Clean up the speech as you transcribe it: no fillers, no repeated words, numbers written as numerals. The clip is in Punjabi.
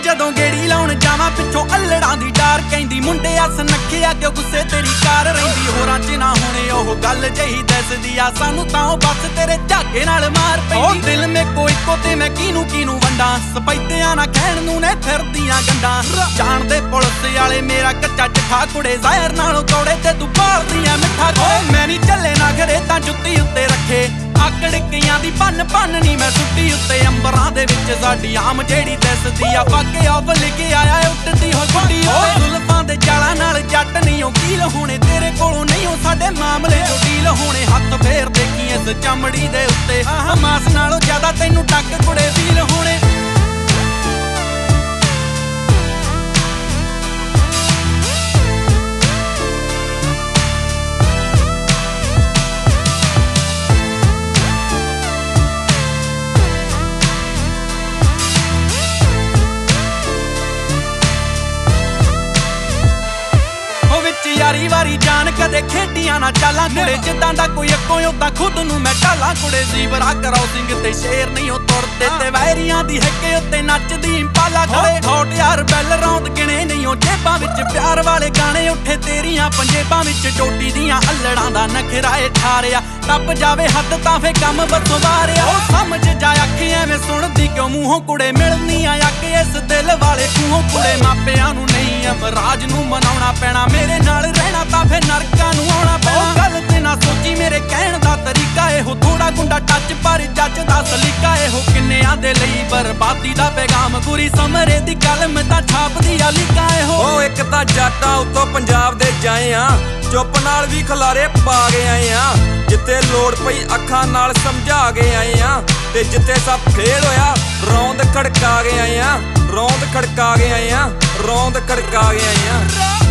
ਜਦੋਂ ਗੇੜੀ ਲਾਉਣ ਜਾਵਾਂ ਪਿੱਛੋਂ ਅਲੜਾਂ ਦੀ ਡਾਰ ਕਹਿੰਦੀ ਮੁੰਡੇ ਅਸ ਨੱਖਿਆ ਕਿਉਂ ਗੁੱਸੇ ਤੇਰੀ ਕਾਰ ਰਹਿੰਦੀ ਹੋਰਾਂ 'ਚ ਨਾ ਹੋਣੇ ਉਹ ਗੱਲ ਜਹੀ ਦੱਸਦੀ ਆ ਸਾਨੂੰ ਤਾਂ ਉਹ ਬਸ ਤੇਰੇ ਝਾਗੇ ਨਾਲ ਮਾਰ ਪੈਂਦੀ ਦਿਲ ਮੇ ਕੋਈ ਇੱਕੋ ਤੇ ਮੈਂ ਕਿਹਨੂੰ ਵੰਡਾਂ ਸਪੈਤਿਆਂ ਨਾ ਕਹਿਣ ਨੂੰ ਨੇ ਫਿਰਦੀਆਂ ਗੰਡਾਂ ਜਾਣਦੇ ਪੁਲਿਸ ਵਾਲੇ ਮੇਰਾ ਕੱਚਾ ਚਖਾ ਕੁੜੇ ਜ਼ਾਹਿਰ ਨਾਲੋਂ ਕੌੜੇ ਤੇ ਤੂੰ ਭਾਲਦੀਆਂ ਮਿੱਠਾ ਕੋਲੇ ਮੈਂ ਨਹੀਂ ਚੱਲੇ ਨਾ ਘਰੇ ਤਾਂ ਜੁੱਤੀ ਉੱਤੇ ਰੱਖੇ ਆਕੜਕਿਆਂ ਦੀ ਭੰਨ ਨੀ ਮੈਂ ਸੁੱਟੀ ਉੱਤੇ ਅੰਬਰਾਂ ਦੇ ਵਿੱਚ ਸਾਡੀ ਆਮ ਜਿਹੜੀ ਦਿਸਦੀ ਆ ਪਾਕੇ ਆਵ ਲਿਖੇ ਆਇਆ ਉੱਡਦੀ ਹੋ ਗੁੱਡੀ ਓਏ ਜ਼ੁਲਫਾਂ ਦੇ ਜਾਲਾਂ ਨਾਲ ਜੱਟ ਨਹੀਂ ਉਹ ਕੀਲ ਹੋਣੇ ਤੇਰੇ ਕੋਲੋਂ ਨਹੀਂ ਉਹ ਸਾਡੇ ਮਾਮਲੇ ਜੋ ਡੀਲ ਹੋਣੇ ਹੱਥ ਫੇਰ ਦੇਖੀ ਇਸ ਚਮੜੀ ਦੇ ਉੱਤੇ ਮਾਸ ਨਾਲੋਂ ਜ਼ਿਆਦਾ ਤੈਨੂੰ ਟੱਕ ਕੁੜੇ ਵੀਲ ਹੋਣੇ ਯਾਰੀ ਵਾਰੀ ਜਾਨ ਕਦੇ ਖੇਡੀਆਂ ਨਾ ਚਾਲਾਂ ਕੁੜੇ ਜਿੱਦਾਂ ਦਾ ਕੋਈ ਅੱਗੋਂ ਉਦਾਂ ਖੁਦ ਨੂੰ ਮੈਂ ਢਾਲਾਂ ਕੁੜੇ ਜ਼ੀਬਰਾ ਕਰਾਉਸਿੰਗ ਤੇ ਸ਼ੇਰ ਨਹੀਂ ਉਹ ਤੁਰਦੇ ਤੇ ਵੈਰੀਆਂ ਦੀ ਹੈਕੇ ਉੱਤੇ ਨੱਚਦੀ ਇੰਪਾਲਾ ਖੜੇ ਹੌਟ ਯਾਰ ਬੈਲ ਰੌਂਦ ਗਿਣੇ ਨਹੀਂ ਉਹ ਜੇਬਾਂ ਵਿੱਚ ਪਿਆਰ ਵਾਲੇ ਗਾਣੇ ਉੱਠੇ ਤੇਰੀਆਂ ਪੰਜੇਬਾਂ ਵਿੱਚ ਚੋਟੀ ਦੀਆਂ ਅਲੜਾਂ ਦਾ ਨਖਰਾ ਏ ਠਾਰਿਆ ਟੱਪ ਜਾਵੇ ਹੱਦ ਤਾਂ ਫੇ ਕੰਮ ਬਸੋਂ ਵਾਰਿਆ ਉਹ ਸਮਝ ਜਾ ਅੱਖੀ ਐਵੇਂ ਸੁਣਦੀ ਕਿਉਂ ਮੂੰਹੋਂ ਕੁੜੇ ਮਿਲਨੀ ਆ ਅੱਖ ਇਸ ਦਿਲ ਵਾਲੇ ਖੂਹੋਂ ਕੁੜੇ ਮਾਪਿਆਂ ਨੂੰ ਨਹੀਂ ਅਮਰਾਜ ਨੂੰ ਮਨਾਉਣਾ ਪੈਣਾ ਮੇਰੇ ਨਾਲ ਰਹਿਣਾ ਤਾਂ ਫੇ ਨਰਕਾਂ ਨੂੰ ਆਉਣਾ ਪੈਣਾ ਗੱਲ ਤੇ ਨਾ ਸੋਚੀ ਮੇਰੇ ਕਹਿਣ ਦਾ ਤਰੀਕਾ ਇਹੋ ਥੋੜਾ ਗੁੰਡਾ ਟੱਚ ਪਰ ਜੱਜ ਦਾ ਸਲੀਕਾ ਇਹੋ ਕਿੰਨਿਆਂ ਦੇ ਲਈ ਬਰਬਾਦੀ ਦਾ ਪੈਗਾਮ ਗੁਰੀ ਸਮਰੇ ਦੀ ਕਲਮ ਤਾਂ ਛਾਪਦੀ ਆ ਲਿਖਾ ਇਹੋ ਉਹ ਇੱਕ ਤਾਂ ਜੱਟਾਂ ਉੱਤੋਂ ਪੰਜਾਬ ਦੇ ਜਾਏ ਆ ਚੁੱਪ ਨਾਲ ਵੀ ਖਲਾਰੇ ਪਾ ਕੇ ਆਏ ਆ ਜਿੱਥੇ ਲੋੜ ਪਈ ਅੱਖਾਂ ਨਾਲ ਸਮਝਾ ਕੇ ਆਏ ਆ ਤੇ ਜਿੱਥੇ ਸਭ ਫੇਲ ਹੋਇਆ ਰੌਂਦ ਖੜਕਾ ਕੇ ਆਏ ਆ ਰੌਂਦ ਖੜਕਾ ਕੇ ਆਏ ਆ ਰੌਂਦ ਖੜਕਾ ਕੇ ਆਏ ਆ